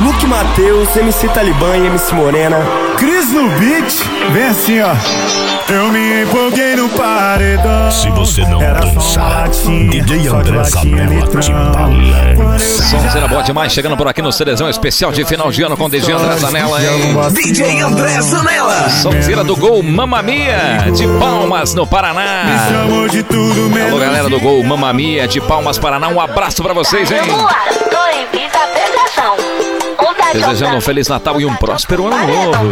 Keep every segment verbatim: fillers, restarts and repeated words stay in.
Luke Mateus, M C Talibã e M C Morena. Cris no beat, vem assim ó. Eu me empolguei no paredão. Se você não dançar, D J André Zanella te balança. Sonzeira boa demais, chegando por aqui no Cerezão especial de final de ano com D J André Zanella, hein? D J André Zanella. Sonzeira do Gol Mamma Mia, de Palmas, no Paraná. Alô, galera do Gol Mamma Mia, de Palmas, Paraná. Um abraço pra vocês, hein? Desejando um Feliz Natal e um próspero Ano Novo.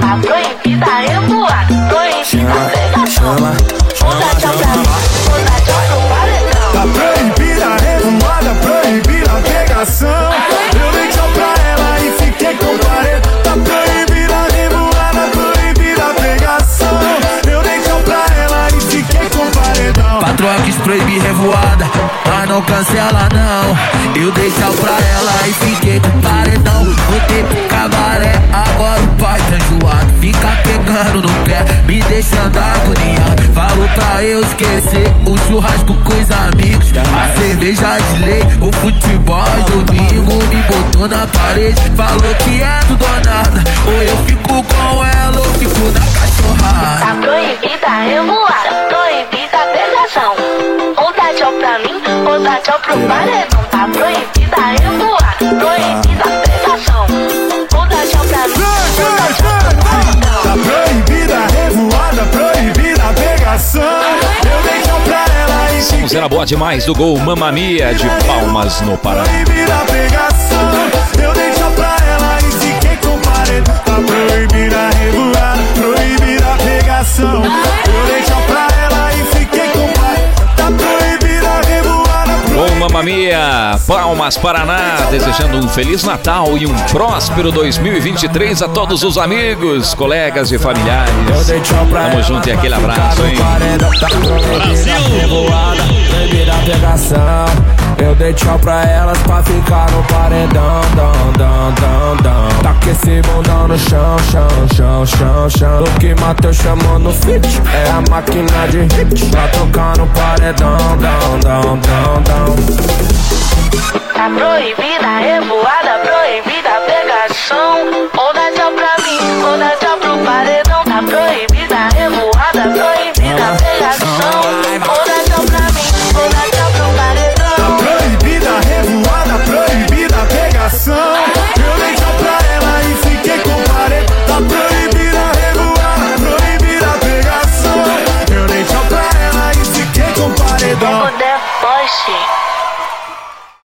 Chama, chama, chama. Tá proibida a revoada, proibida a pegação. Eu dei tchau pra ela e fiquei com parede. Tá proibida a revoada, proibida a pegação. Eu dei tchau pra ela e fiquei com paredão. Patroa quis proibir revoada, mas não cancela não. Eu dei tchau pra ela e fiquei com paredão. Voltei pro cabaré, agora o pai tá enjoado. Fica pegando no pé, me deixando agoniado. Falou pra eu esquecer o churrasco com os amigos, a cerveja de lei, o futebol domingo. Me botou na parede, falou que é tudo ou nada. Ou eu fico com ela ou fico na cachorrada. Tá proibida a revoada, proibida a pegação. Ou dá tchau pra mim, ou dá tchau pro paredão. Tá proibida a revoada, proibida a pegação. Ou dá tchau pra mim, ou dá tchau pro paredão. Tá proibida a revoada, proibida a pegação. Eu dei tchau pra ela e fiquei. Sonzeira boa demais do Gol Mamma Mia, de Palmas, no Paraná. Proibida a pegação. Eu dei tchau pra ela e fiquei com paredão. Tá proibida a revoada, proibida a pegação. Eu dei tchau pra ela e fiquei com paredão. Tá proibida a revoada, Gol Mamma Mia, Palmas, Paraná. Desejando um Feliz Natal e um próspero dois mil e vinte e três a todos os amigos, colegas e familiares. Tamo junto e aquele abraço, hein? Eu dei tchau pra elas pra ficar no paredão, dão, dão, dão, dão. Taca esse bundão no chão, chão, chão, chão, chão. Luke Mateus chamando no fit, é a máquina de hit pra tocar no paredão, dão, dão, dão, dão. Tá proibida a revoada, proibida a pegação. Ou dá tchau pra